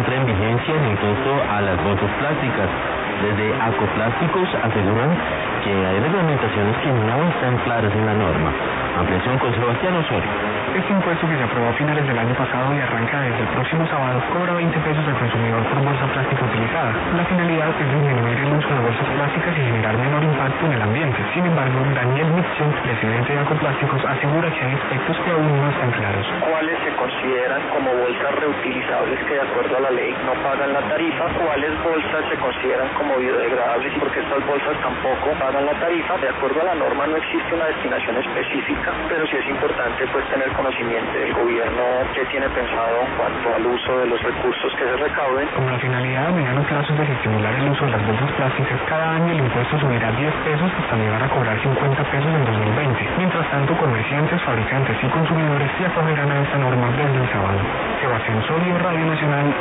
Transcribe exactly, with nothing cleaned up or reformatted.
entra en vigencia el impuesto a las bolsas plásticas. Desde Acoplásticos aseguran que hay reglamentaciones que no están claras en la norma. Ampliación con Sebastián Osorio. Este impuesto, que se aprobó a finales del año pasado y arranca desde el próximo sábado, cobra veinte pesos al consumidor por bolsa plástica utilizada. La finalidad es disminuir el uso de bolsas plásticas y generar menor impacto en el ambiente. Sin embargo, Daniel Mixon, presidente de Acoplásticos, asegura que hay aspectos que aún no están claros. ¿Cuáles se consideran como bolsas reutilizables que de acuerdo a la ley no pagan la tarifa? ¿Cuáles bolsas se consideran como biodegradables? Porque estas bolsas tampoco pagan la tarifa. De acuerdo a la norma no existe una destinación específica, pero sí es importante pues tener conocimiento del gobierno que tiene pensado en cuanto al uso de los recursos que se recauden. Como la finalidad a mediano plazo es desestimular el uso de las bolsas plásticas, cada año el impuesto subirá diez pesos hasta llegar a cobrar cincuenta pesos en dos mil veinte. Mientras tanto, comerciantes, fabricantes y consumidores se acogerán a esta norma desde el sábado. Sebastián Osorio, Radio Nacional.